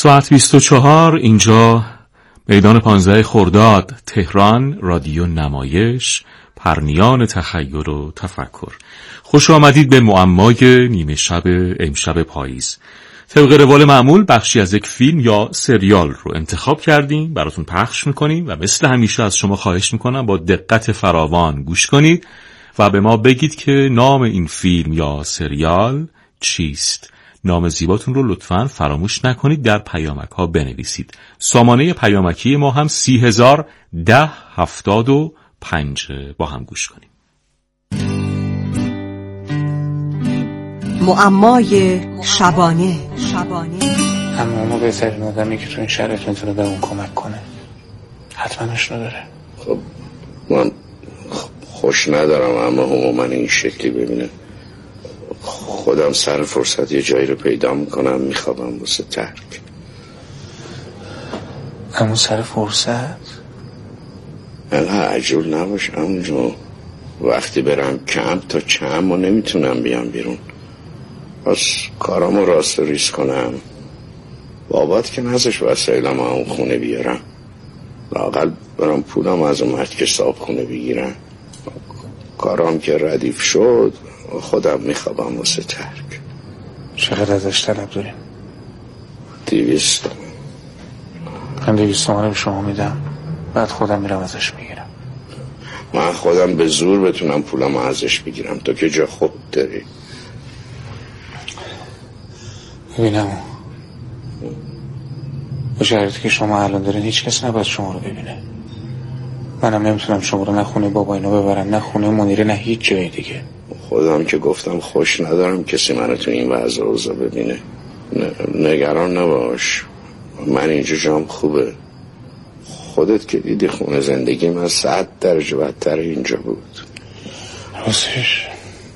ساعت 24 اینجا میدان 15 خرداد تهران، رادیو نمایش، پرنیان تخیل و تفکر. خوش آمدید به معمای نیمه شب امشب پاییز. طبق روال معمول بخشی از یک فیلم یا سریال رو انتخاب کردیم براتون پخش میکنیم و مثل همیشه از شما خواهش میکنم با دقت فراوان گوش کنید و به ما بگید که نام این فیلم یا سریال چیست. نام زیباتون رو لطفاً فراموش نکنید در پیامک ها بنویسید. سامانه پیامکی ما هم 301075. با هم گوش کنیم. معمای شبانه. اما بهترین آدمی که تو این شرایط میتونه به اون کمک کنه حتما آشنا داره. خب من خوش ندارم اما عموما این شکلی ببینه. خودم سر فرصت یه جایی رو پیدا میکنم میخوابم واسه ترک. همون سر فرصت؟ الان عجول نباش همونجا. وقتی برم کمپ تا چند و نمیتونم بیام بیرون. پس کارامو راست ریز کنم. بابات که نزش وسایلم اون خونه بیارم. لااقل برام پولم از اون مرد که صاحب خونه بگیرم. کارام که ردیف شد خودم میخوابم واسه ترک. چقدر ازش طلب داریم؟ 200. من 200 تومن به شما میدم، بعد خودم میرم ازش میگیرم. من خودم به زور بتونم پولم ازش بگیرم، تو که جا خود داری. ببینم با شرایطی که شما الان دارین هیچ کس نباید شما رو ببینه. منم نمیتونم شما رو نه خونه بابا اینا ببرم، نه خونه منیره، نه هیچ جای دیگه. خودم که گفتم خوش ندارم کسی منو تو این وضع اوضاع ببینه. نگران نباش، من اینجا جام خوبه. خودت که دیدی خونه زندگی من 100 درجه بدتر اینجا بود. راستش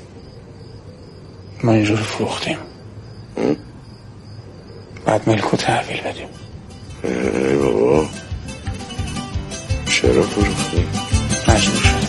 ما اینجا رو فروختیم، بعد ملکو تحویل بدیم. ای بابا چرا فروختیم؟ مجبور شدیم.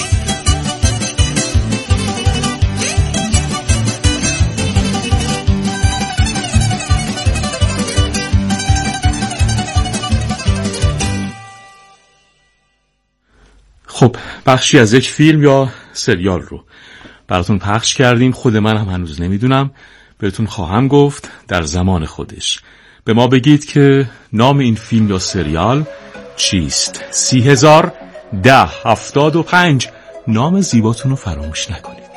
خب بخشی از یک فیلم یا سریال رو براتون پخش کردیم. خود من هم هنوز نمیدونم، بهتون خواهم گفت در زمان خودش. به ما بگید که نام این فیلم یا سریال چیست. 301075. نام زیباتون رو فراموش نکنید.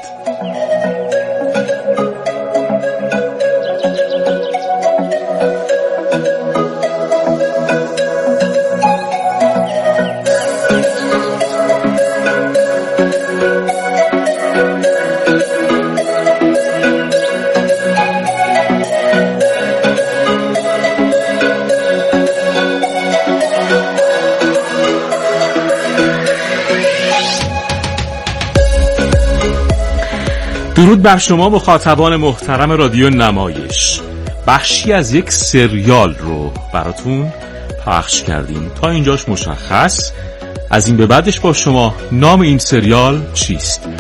درود بر شما مخاطبان محترم رادیو نمایش. بخشی از یک سریال رو براتون پخش کردیم. تا اینجاش مشخص. از این به بعدش با شما نام این سریال چیست.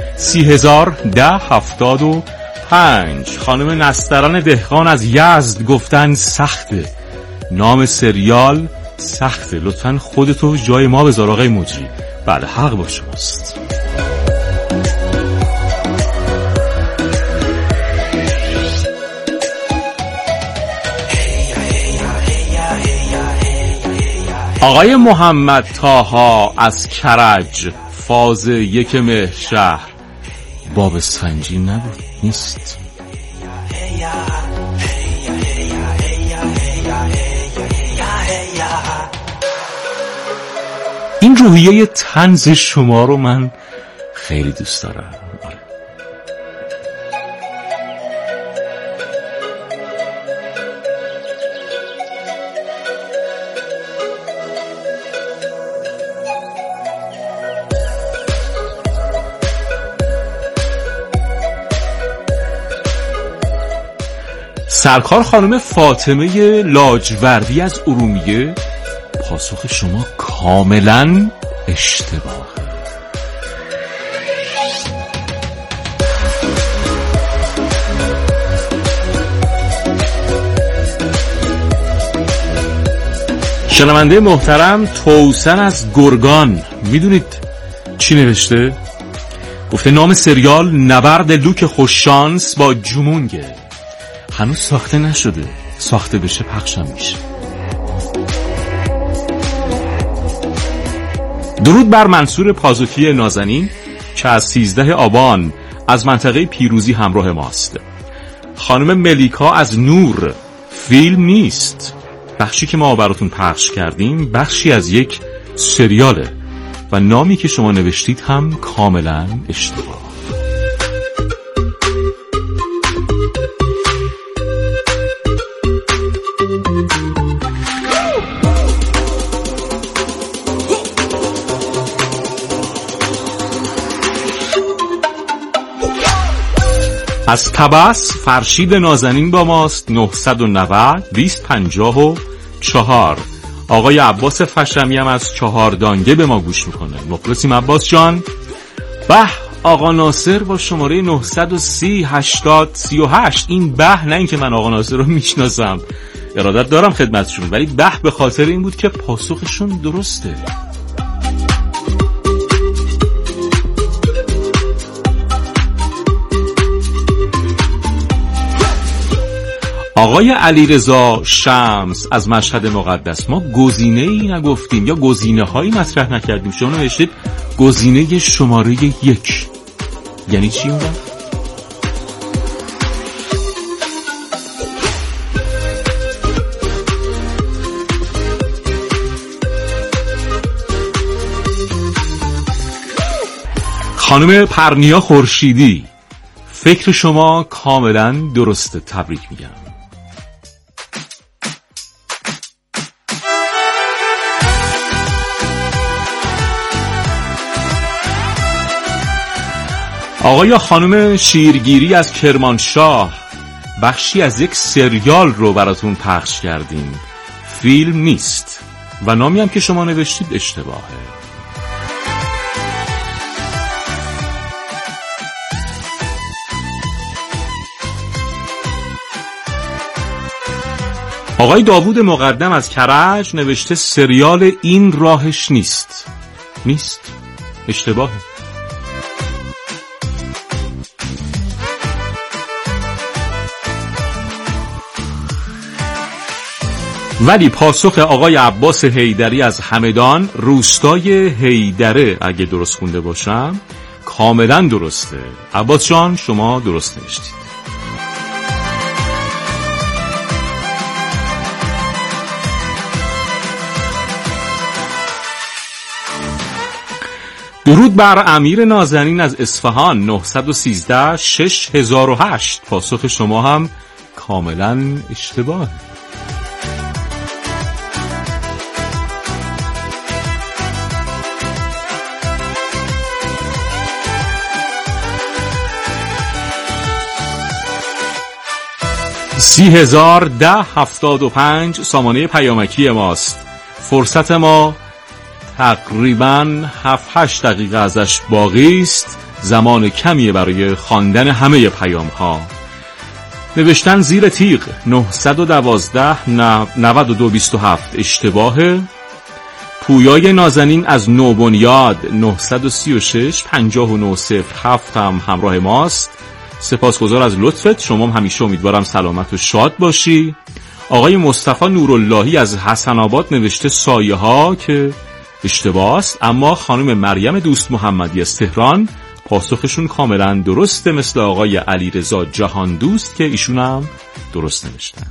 301075. خانم نستران دهقان از یزد گفتن سخته. نام سریال سخته. لطفاً خودتو جای ما بذار آقای مجری. بله حق با شماست. آقای محمد طاها از کرج، فاز 1 مهرشهر. باب اسفنجی نبود؟ نیست. این روحیه طنز شما رو من خیلی دوست دارم. سرکار خانم فاطمه لاجوردی از ارومیه، پاسخ شما کاملا اشتباه. شنونده محترم، توسن از گرگان میدونید چی نوشته؟ گفته نام سریال نبرد لوک خوششانس با جمونگه، هنوز ساخته نشده، ساخته بشه پخشم میشه. درود بر منصور پازوکی نازنین که از 13 آبان از منطقه پیروزی همراه ماست. خانم ملیکا از نور، فیلم نیست، بخشی که ما براتون پخش کردیم بخشی از یک سریاله و نامی که شما نوشتید هم کاملا اشتباه. از طبس فرشید نازنین با ماست. 990 2054. آقای عباس فشمی هم از چهاردانگه به ما گوش میکنه. مخلصیم عباس جان. به آقا ناصر با شماره 930 80 38. این به نه اینکه من آقا ناصر رو میشناسم، ارادت دارم خدمتشون، ولی به خاطر این بود که پاسخشون درسته. آقای علیرضا شمس از مشهد مقدس، ما گزینه‌ای نگفتیم یا گزینه‌هایی مطرح نکردیم. شما نوشتید گزینه شماره 1. یعنی چی اون؟ خانم پرنیا خورشیدی، فکر شما کاملا درسته، تبریک میگم. آقای خانم شیرگیری از کرمانشاه، بخشی از یک سریال رو براتون پخش کردیم، فیلم نیست و نامی هم که شما نوشتید اشتباهه. آقای داوود مقدم از کرج نوشته سریال این راهش نیست. اشتباهه. ولی پاسخ آقای عباس حیدری از همدان، روستای حیدره اگه درست خونده باشم، کاملا درسته. عباس جان شما درست نوشتید. درود بر امیر نازنین از اصفهان. 913 6008. پاسخ شما هم کاملا اشتباه. سی 1075 سامانه پیامکی ماست. فرصت ما تقریباً 7-8 دقیقه ازش باقی است. زمان کمیه برای خواندن همه پیام ها. نوشتن زیر تیغ 912 9227 اشتباهه. پویای نازنین از نوبنیاد 936 5907 هم همراه ماست. سپاسگزار از لطفت، شما همیشه امیدوارم سلامت و شاد باشی. آقای مصطفی نوراللهی از حسن آباد نوشته سایه ها که اشتباه است، اما خانم مریم دوست محمدی از تهران پاسخشون کاملا درسته، مثل آقای علیرضا جهان دوست که ایشون هم درست نوشتند.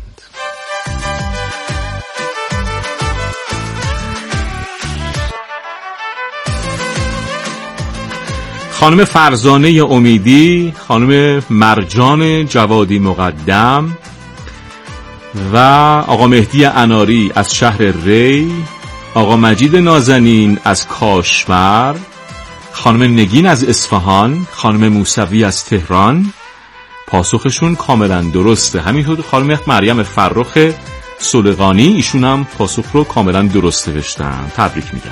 خانم فرزانه امیدی، خانم مرجان جوادی مقدم و آقا مهدی اناری از شهر ری، آقا مجید نازنین از کاشور، خانم نگین از اصفهان، خانم موسوی از تهران، پاسخشون کاملا درسته. همینطور خانم مریم فرخ سلغانی، ایشون هم پاسخ رو کاملا درست نوشتن. تبریک میگم.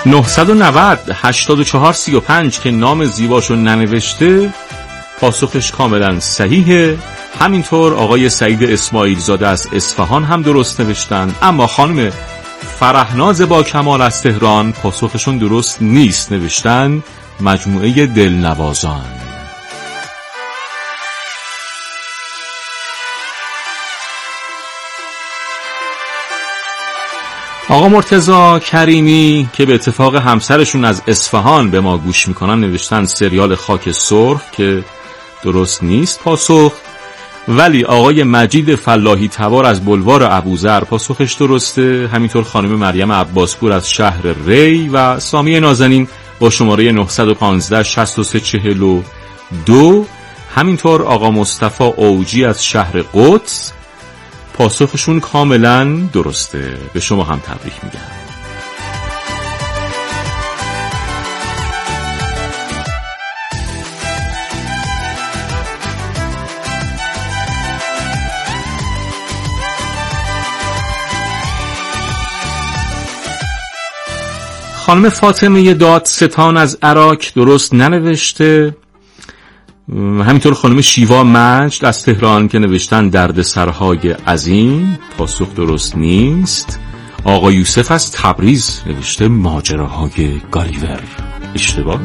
990 8435 که نام زیباشو ننوشته پاسخش کاملا صحیحه. همینطور آقای سعید اسماعیل زاده از اصفهان هم درست نوشتن، اما خانم فرحناز با کمال از تهران پاسخشون درست نیست، نوشتن مجموعه دلنوازان. آقا مرتضی کریمی که به اتفاق همسرشون از اصفهان به ما گوش میکنن نوشتن سریال خاک سرخ که درست نیست پاسخ، ولی آقای مجید فلاحی تبار از بلوار ابوذر پاسخش درسته. همینطور خانم مریم عباسپور از شهر ری و سامی نازنین با شماره 915 6342. همینطور آقا مصطفی اوجی از شهر قدس پاسخشون کاملا درسته. به شما هم تبریک میگم. خانم فاطمه دادستان از عراق درست ننوشته. همینطور خانم شیوا مجد از تهران که نوشتن دردسرهای عظیم پاسخ درست نیست. آقا یوسف از تبریز نوشته ماجراهای گالیور، اشتباه.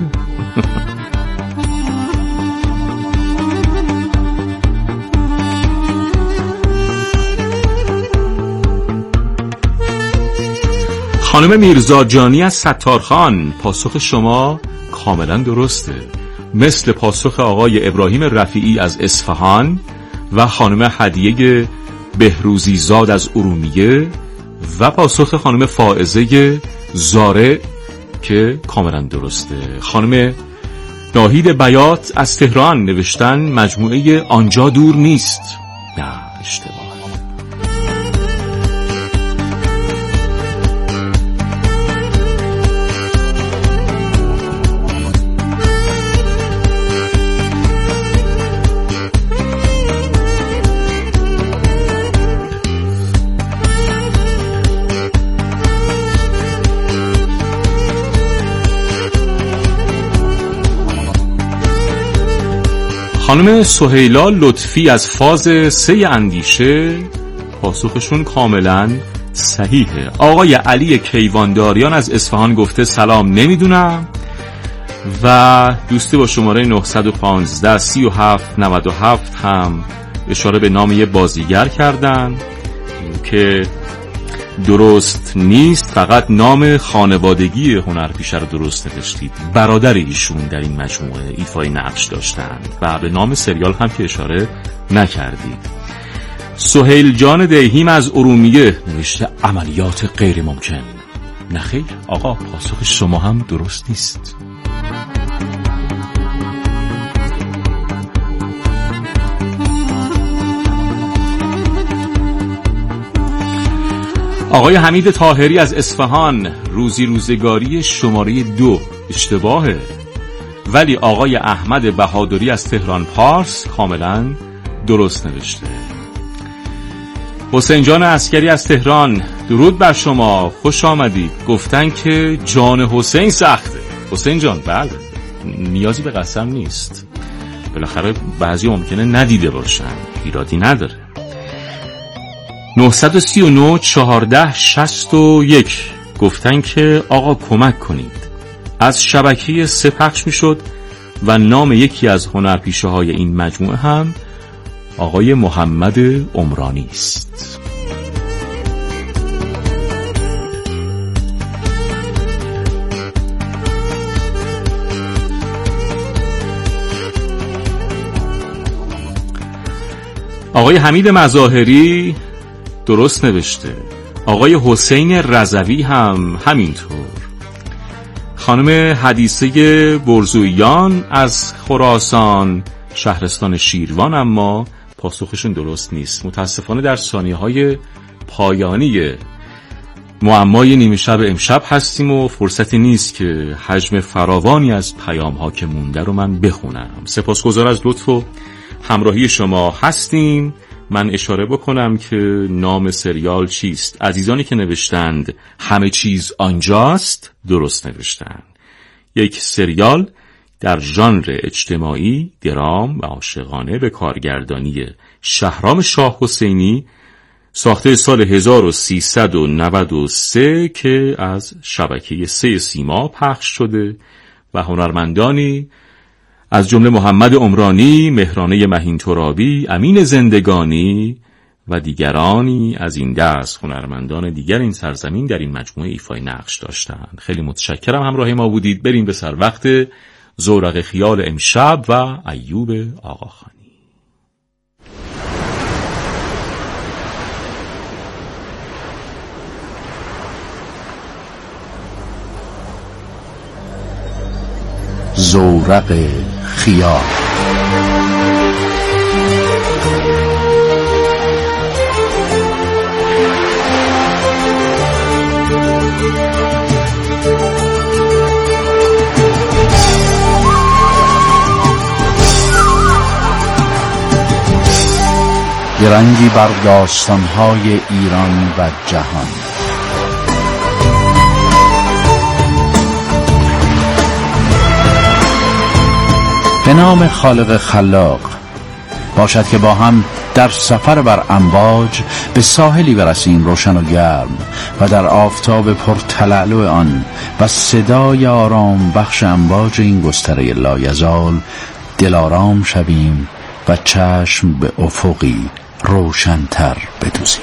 خانم میرزا جانی از ستارخان پاسخ شما کاملا درسته، مثل پاسخ آقای ابراهیم رفیعی از اصفهان و خانم هدیه بهروزی زاد از ارومیه و پاسخ خانم فائزه زاره که کاملا درسته. خانم ناهید بیات از تهران نوشتن مجموعه آنجا دور نیست، نه اشتباه. خانم سهیلا لطفی از فاز 3 اندیشه پاسخشون کاملا صحیحه. آقای علی کیوانداریان از اصفهان گفته سلام نمیدونم و دوستی با شماره 915 3797 هم اشاره به نام یه بازیگر کردن که درست نیست، فقط نام خانوادگی هنرپیشه رو درست نوشتید. برادر ایشون در این مجموعه ایفای نقش داشتند و به نام سریال هم که اشاره نکردید. سهیل جان دیهیم از ارومیه نوشته عملیات غیر ممکن. نخیر آقا، پاسخ شما هم درست نیست. آقای حمید طاهری از اصفهان روزی روزگاری شماره 2 اشتباهه، ولی آقای احمد بهادری از تهران پارس کاملا درست نوشته. حسین جان عسکری از تهران درود بر شما، خوش آمدید. گفتن که جان حسین سخته. حسین جان بله، نیازی به قسم نیست، بالاخره بعضی ممکنه ندیده باشن، ایرادی نداره. 939 14 61 گفتن که آقا کمک کنید، از شبکه 3 پخش میشد و نام یکی از هنرپیشه های این مجموعه هم آقای محمد عمرانی است. آقای حمید مظاهری درست نوشته، آقای حسین رضوی هم همینطور. خانم حدیثه برزویان از خراسان شهرستان شیروان اما پاسخشون درست نیست. متاسفانه در ثانیه‌های پایانی معمای نیمه شب امشب هستیم و فرصتی نیست که حجم فراوانی از پیام‌ها که مونده رو من بخونم. سپاسگزار از لطف و همراهی شما هستیم من اشاره بکنم که نام سریال چیست. عزیزانی که نوشتند همه چیز آنجاست درست نوشتند. یک سریال در ژانر اجتماعی، درام و عاشقانه به کارگردانی شهرام شاه حسینی، ساخته سال 1393 که از شبکه 3 سیما پخش شده و هنرمندانی از جمله محمد عمرانی، مهرانه مهین ترابی، امین زندگانی و دیگرانی از این دست هنرمندان دیگر این سرزمین در این مجموعه ایفای نقش داشتند. خیلی متشکرم همراه ما بودید. بریم به سر وقت زورق خیال امشب و ایوب آقاخانی. زورق خیال. رنگی بر داستان‌های ایران و جهان. به نام خالق خلاق. باشد که با هم در سفر بر امواج به ساحلی برسیم روشن و گرم و در آفتاب پرتلالو آن و صدای آرام بخش امواج این گستره لایزال دلارام شویم و چشم به افقی روشن‌تر بدوزیم.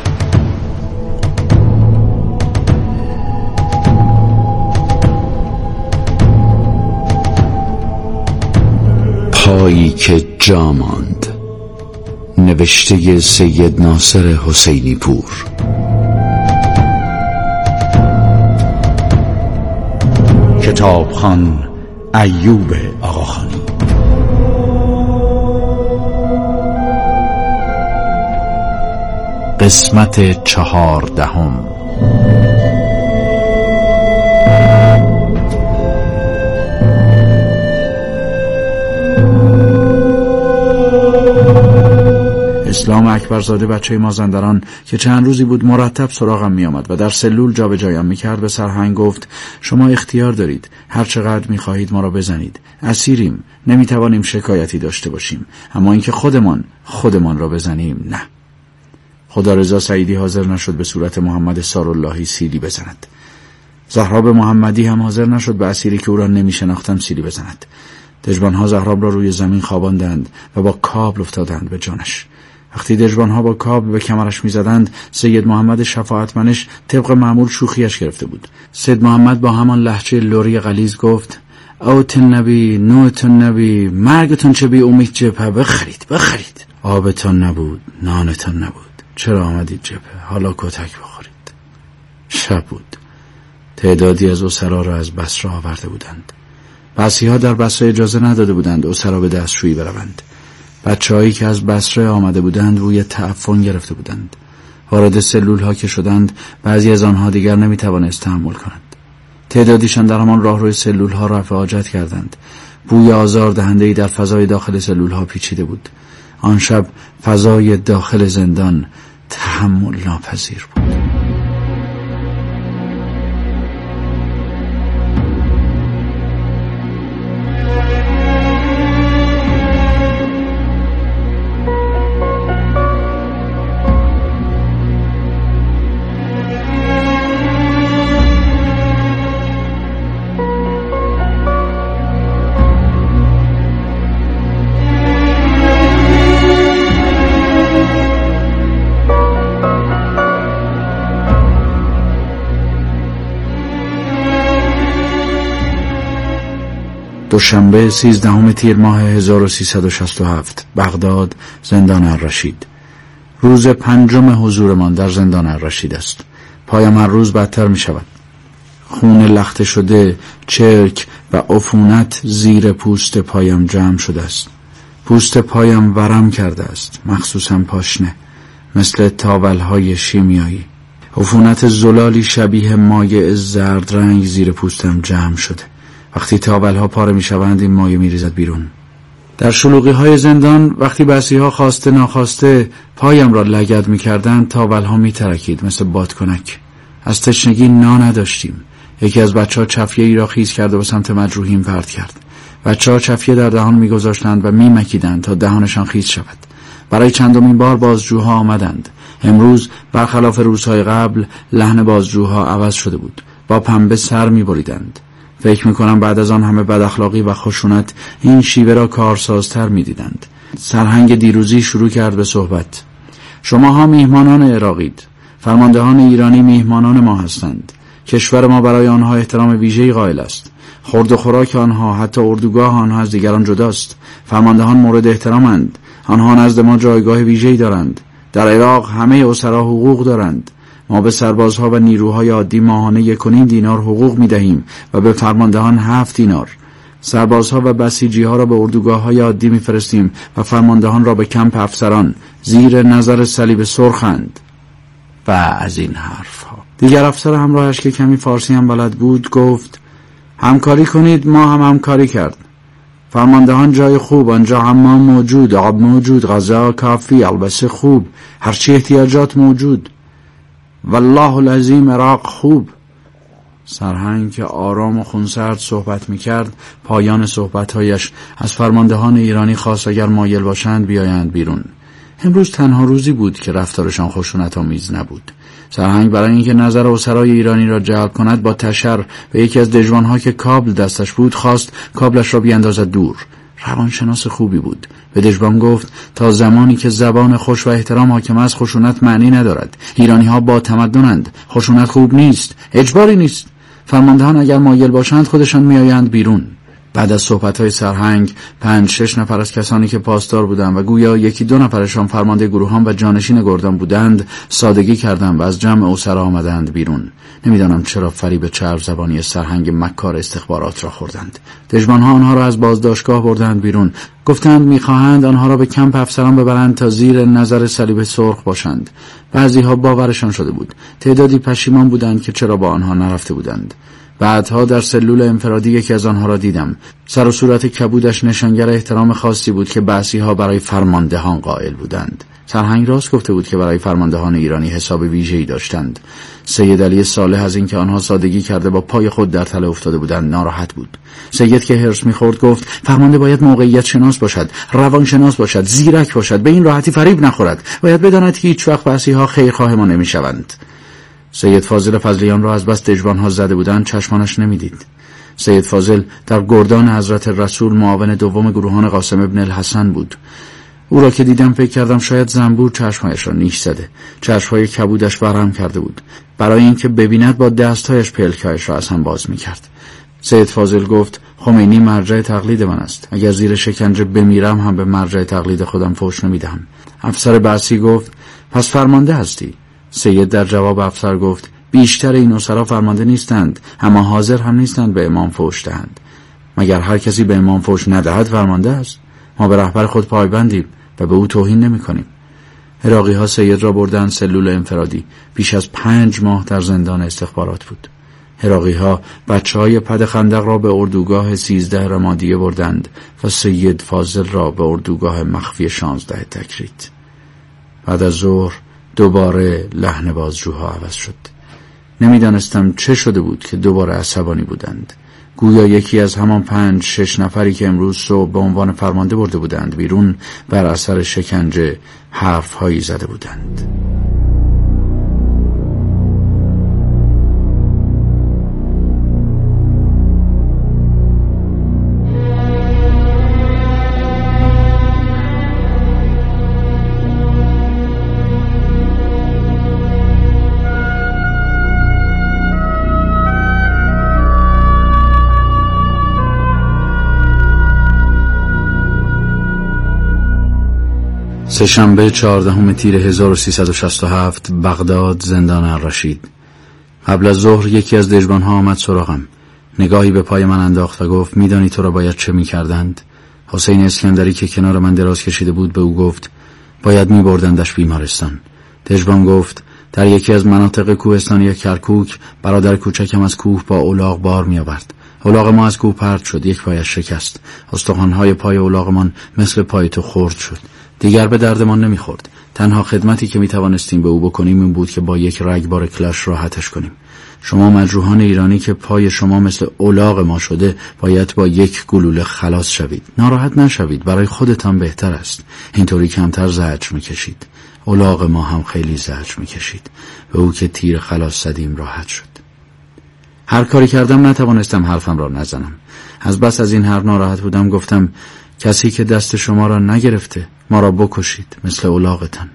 پایی که جا ماند. نوشته سید ناصر حسینی پور. کتابخوان ایوب آقاخانی. قسمت 14. اسلام اکبرزاده بچه مازندران که چند روزی بود مرتب سراغم می آمد و در سلول جا به جایم می کرد به سرهنگ گفت شما اختیار دارید، هر چقدر می خواهید ما را بزنید، اسیریم، نمی توانیم شکایتی داشته باشیم، اما اینکه خودمان را بزنیم نه. خدا رضا سعیدی حاضر نشد به صورت محمد ساراللهی سیلی بزند. زهراب محمدی هم حاضر نشد به اسیری که او را نمی شناختم سیلی بزند. دژبانها زهراب را روی زمین خواباندند و با کابل افتادند به جانش. وقتی دژبانها با کابل به کمرش می‌زدند، سید محمد شفاعتمنش طبق معمول شوخیش گرفته بود. سید محمد با همان لهجه لری غلیظ گفت اوت نبی، نوتون نبی، مرگتون چه بی امید جبهه، بخرید. آبتون نبود، نانتون نبود، چرا آمدید جبهه؟ حالا کتک بخورید. شب بود. تعدادی از اسرا را از بصره آورده بودند. بعضی‌ها در بصره اجازه نداده بودند اسرا به دستشویی بروند. بچه‌هایی که از بصره آمده بودند روی تعفن گرفته بودند. وارد سلول‌ها که شدند، بعضی از آنها دیگر نمی‌توانست تحمل کنند. تعدادیشان در همان راهروی سلول‌ها رفع حاجت کردند. بوی آزاردهنده‌ای در فضای داخل سلول‌ها پیچیده بود. آن شب فضای داخل زندان تحمل ناپذیر بود. دوشنبه 13 تیر ماه 1367 بغداد، زندان الرشید. روز 5 حضورمان در زندان الرشید است. پایم هر روز بدتر می شود. خون لخته شده، چرک و عفونت زیر پوست پایم جمع شده است. پوست پایم ورم کرده است، مخصوصا پاشنه، مثل تاولهای شیمیایی. عفونت زلالی شبیه مایع زرد رنگ زیر پوستم جمع شده. وقتی تاولها پاره می شوند این مایع می ریزد بیرون. در شلوغی‌های زندان وقتی بسیجی‌ها خواسته ناخواسته پایم را لگد می‌کردند تاول‌ها می‌ترکید مثل بادکنک. از تشنگی نداشتیم. یکی از بچه‌ها چفیه‌ای را خیس کرد و به سمت مجروحین پرت کرد. بچه‌ها چفیه در دهان می‌گذاشتند و می‌مکیدند تا دهانشان خیس شود. برای چندمین بار بازجوها آمدند. امروز برخلاف روزهای قبل لحن بازجوها عوض شده بود. با پنبه سر می‌بریدند. فکر می‌کنم بعد از آن همه بد و خشونت این شیوه را کارسازتر می‌دیدند. سرهنگ دیروزی شروع کرد به صحبت. شماها میهمانان عراقید. فرماندهان ایرانی میهمانان ما هستند. کشور ما برای آنها احترام ویژه‌ای قائل است. خورد و خوراک آنها، حتی اردوگاه آنها از دیگران جداست. فرماندهان مورد احترامند. آنها نزد ما جایگاه ویژه‌ای دارند. در عراق همه اسرا حقوق دارند. ما به سربازها و نیروهای عادی ماهانه 1.5 دینار حقوق می‌دهیم و به فرماندهان 7 دینار. سربازها و بسیجی‌ها را به اردوگاه‌های عادی می‌فرستیم و فرماندهان را به کمپ افسران زیر نظر صلیب سرخند. و از این حرف‌ها. دیگر افسر همراهش که کمی فارسی هم بلد بود گفت همکاری کنید. ما هم همکاری کرد. فرماندهان جای خوب، آنجا حمام موجود، آب موجود، غذا کافی، البسه خوب، هرچی احتیاجات موجود. والله العظیم عراق خوب. سرهنگ که آرام و خونسرد صحبت میکرد پایان صحبتهایش از فرماندهان ایرانی خواست اگر مایل باشند بیایند بیرون. امروز تنها روزی بود که رفتارشان خشونت‌آمیز نبود. سرهنگ برای اینکه نظر اسرای ایرانی را جلب کند با تشر به یکی از دژوانها که کابل دستش بود خواست کابلش را بیاندازد دور. روانشناس خوبی بود. به دژوان گفت تا زمانی که زبان خوش و احترام حاکم است خشونت معنی ندارد. ایرانی‌ها با تمدنند. خشونت خوب نیست، اجباری نیست. فرماندهان اگر مایل باشند خودشان میآیند بیرون. بعد از صحبت‌های سرهنگ 5-6 نفر از کسانی که پاسدار بودند و گویا 1-2 نفرشان فرمانده گروهان و جانشین گردان بودند سادگی کردند و از جمع اسرا آمدند بیرون. نمیدانم چرا فریب چرب زبانی سرهنگ مکار استخبارات را خوردند. دژمن‌ها آنها را از بازداشتگاه بردند بیرون. گفتند می‌خواهند آنها را به کمپ افسران ببرند تا زیر نظر صلیب سرخ باشند. بعضی‌ها باورشان شده بود. تعدادی پشیمان بودند که چرا با آنها نرفته بودند. بعدها در سلول انفرادی یکی از آنها را دیدم. سر و صورت کبودش نشانگر احترام خاصی بود که بعضی‌ها برای فرماندهان قائل بودند. سرهنگ راست گفته بود که برای فرماندهان ایرانی حساب ویژه‌ای داشتند. سید علی صالح از اینکه آنها سادگی کرده با پای خود در تله افتاده بودند ناراحت بود. سید که هرس می‌خورد گفت فرمانده باید موقعیت شناس باشد، روان شناس باشد، زیرک باشد، به این راحتی فریب نخورد. باید بداند که هیچ وقت بعضی‌ها خیرخواه ما نمی‌شوند. سید فاضل فضلیان را از بس دژبان‌ها زده بودند چشمانش نمی‌دید. سید فاضل در گردان حضرت رسول معاون دوم گروهان قاسم ابن الحسن بود. او را که دیدم فکر کردم شاید زنبور چشمهایش را نیش زده. چشمهای کبودش ورم کرده بود. برای اینکه ببیند با دستهایش پلکایش را از هم باز می‌کرد. سید فاضل گفت خمینی مرجع تقلید من است. اگر زیر شکنجه بمیرم هم به مرجع تقلید خودم فحش نمی‌دهم. افسر بعثی گفت پس فرمانده هستی؟ سید در جواب افسر گفت بیشتر این اسرا فرمانده نیستند، اما حاضر هم نیستند به امام فحش دهند. مگر هر کسی به امام فحش ندهد فرمانده است؟ ما به رهبر خود پایبندیم و به او توهین نمی‌کنیم. عراقی‌ها سید را بردند سلول انفرادی. بیش از 5 ماه در زندان استخبارات بود. عراقی‌ها بچه‌های پد خندق را به اردوگاه 13 رمادیه بردند و سید فاضل را به اردوگاه مخفی 16 تکریت. بعد از ظهر دوباره لحن بازجوها عوض شد. نمیدانستم چه شده بود که دوباره عصبانی بودند. گویا یکی از همان 5-6 نفری که امروز صبح به عنوان فرمانده برده بودند بیرون بر اثر شکنجه حرف‌هایی زده بودند. سه‌شنبه 14 تیر 1367 بغداد، زندان الرشید. قبل از ظهر یکی از دژبان‌ها آمد سراغم. نگاهی به پای من انداخت و گفت میدانی تو را باید چه می‌کردند؟ حسین اسکندری که کنار من دراز کشیده بود به او گفت باید می‌بردندش بیمارستان. دژبان گفت در یکی از مناطق کوهستانی کرکوک برادر کوچکم از کوه با الاغ بار می‌آورد. الاغ ما از کوه پرت شد، یک پایش شکست. استخوان‌های پای الاغمان مثل پای تو خرد شد. دیگر به دردمان نمیخورد. تنها خدمتی که میتوانستیم به او بکنیم این بود که با یک رگبار کلاش راحتش کنیم. شما مجروحان ایرانی که پای شما مثل الاغ ما شده باید با یک گلوله خلاص شوید. ناراحت نشوید، برای خودتان بهتر است. اینطوری کمتر زجر میکشید. الاغ ما هم خیلی زجر میکشید. به او که تیر خلاص زدیم راحت شد. هر کاری کردم نتوانستم حرفم را نزنم. از بس از این حرف ناراحت بودم. گفتم کسی که دست شما را نگرفته ما را بکشید مثل الاغتان.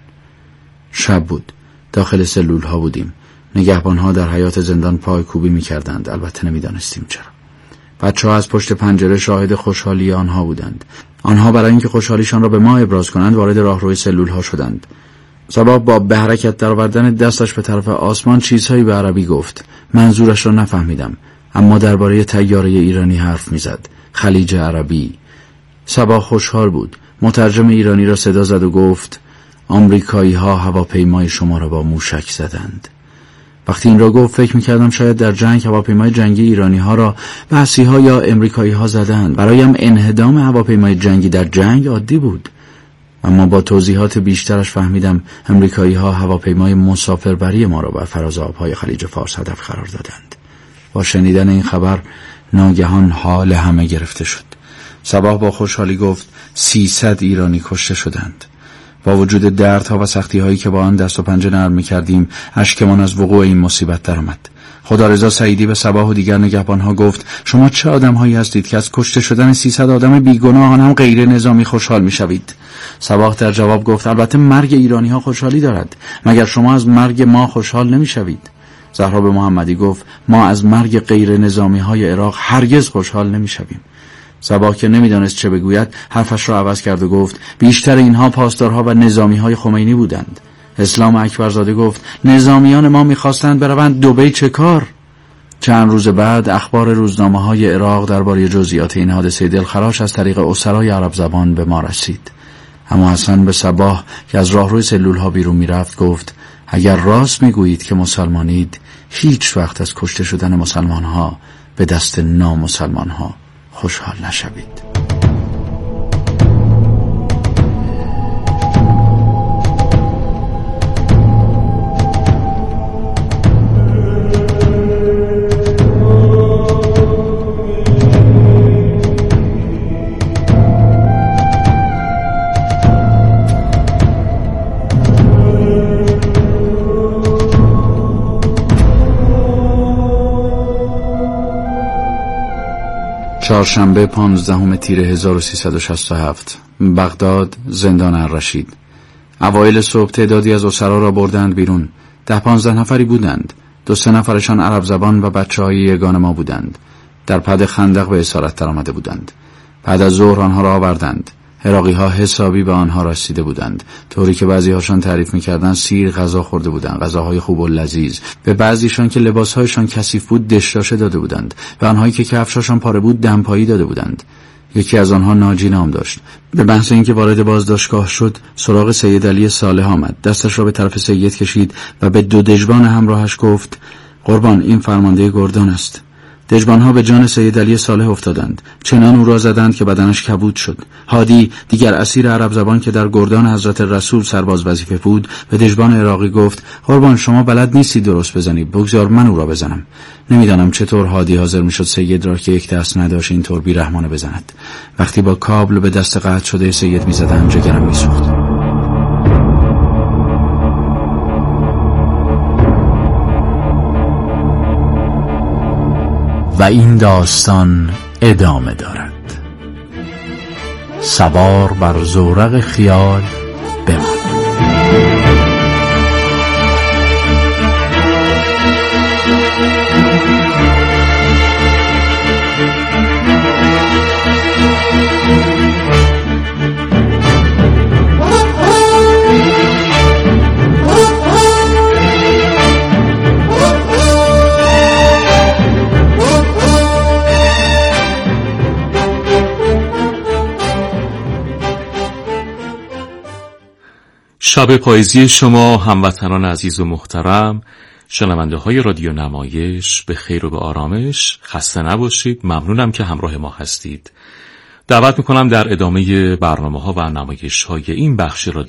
شب بود. داخل سلول ها بودیم. نگهبانها در حیاط زندان پای کوبی می‌کردند. البته نمی‌دانستیم چرا. بچه‌ها از پشت پنجره شاهد خوشحالی آنها بودند. آنها برای اینکه خوشحالیشان را به ما ابراز کنند وارد راهروی سلول‌ها شدند. صباح با به حرکت درآوردن دستش به طرف آسمان چیزهایی به عربی گفت. منظورش را نفهمیدم، اما درباره طیاره ایرانی حرف می‌زد. خلیج عربی. صباح خوشحال بود. مترجم ایرانی را صدا زد و گفت آمریکایی‌ها هواپیمای شما را با موشک زدند. وقتی این را گفت فکر می‌کردم شاید در جنگ هواپیمای جنگی ایرانی‌ها را بعثی‌ها یا امریکایی‌ها زدند. برایم انهدام هواپیمای جنگی در جنگ عادی بود. اما با توضیحات بیشترش فهمیدم امریکایی‌ها هواپیمای مسافربری ما را بر فراز آب‌های خلیج فارس هدف قرار دادند. با شنیدن این خبر ناگهان حال همه گرفته شد. صباح با خوشحالی گفت 300 ایرانی کشته شدند. با وجود دردها و سختی‌هایی که با آن دست و پنجه نرم می‌کردیم، اشکمان از وقوع این مصیبت درآمد. خدارضا سعیدی به صباح و دیگر نگهبان‌ها گفت شما چه آدم‌هایی هستید که از کشته شدن 300 آدم بیگناه هم غیر نظامی خوشحال می‌شوید؟ صباح در جواب گفت البته مرگ ایرانی‌ها خوشحالی دارد. مگر شما از مرگ ما خوشحال نمی‌شوید؟ زهرا به محمدی گفت ما از مرگ غیر نظامی‌های عراق هرگز خوشحال نمی‌شویم. صباح که نمیدانست چه بگوید حرفش را عوض کرد و گفت بیشتر اینها پاسدارها و نظامی‌های خمینی بودند. اسلام اکبرزاده گفت نظامیان ما می‌خواستند بروند دبی چه کار؟ چند روز بعد اخبار روزنامه‌های عراق درباره جزئیات این حادثه دلخراش از طریق اسرای عرب زبان به ما رسید. اما حسن به صباح که از راهروی سلول‌ها بیرون می‌رفت گفت اگر راست می‌گویید که مسلمانید هیچ وقت از کشته شدن مسلمان‌ها به دست نامسلمان‌ها خوشحال نشوید. چهارشنبه 15 تیر 1367 بغداد، زندان الرشید. اوایل صبح تعدادی از اسرا را بردند بیرون. 10-15 نفری بودند. 2-3 نفرشان عرب زبان و بچه‌های یگان ما بودند. در پد خندق به اسارت درآمده بودند. بعد از ظهر آنها را آوردند. عراقی‌ها حسابی به آنها رسیده بودند، طوری که بعضی‌هاشان تعریف می‌کردند سیر غذا خورده بودند، غذاهای خوب و لذیذ. به بعضیشان که لباس‌هایشان کثیف بود دشداشه داده بودند، به آنهایی که کفش‌هاشان پاره بود دمپایی داده بودند. یکی از آنها ناجی نام داشت. به بحث اینکه وارد بازداشتگاه شد سراغ سید علی صالح آمد. دستش را به طرف سید کشید و به 2 دژبان همراهش گفت قربان این فرمانده گردان است. دژبانها به جان سید علی صالح افتادند. چنان او را زدند که بدنش کبود شد. هادی دیگر اسیر عرب زبان که در گردان حضرت رسول سرباز وظیفه بود به دژبان عراقی گفت قربان شما بلد نیستی درست بزنی، بگذار من او را بزنم. نمیدانم چطور هادی حاضر میشد سید را که یک دست نداشت اینطور بیرحمانه بزند. وقتی با کابل به دست قطع شده سید میزدند جگرم میسوخت. و این داستان ادامه دارد. سوار بر زورق خیال بمان. شب پاییزی شما هموطنان عزیز و محترم شنونده های رادیو نمایش به خیر و به آرامش، خسته نباشید. ممنونم که همراه ما هستید. دعوت میکنم در ادامه برنامه ها و نمایش های این بخش رادیو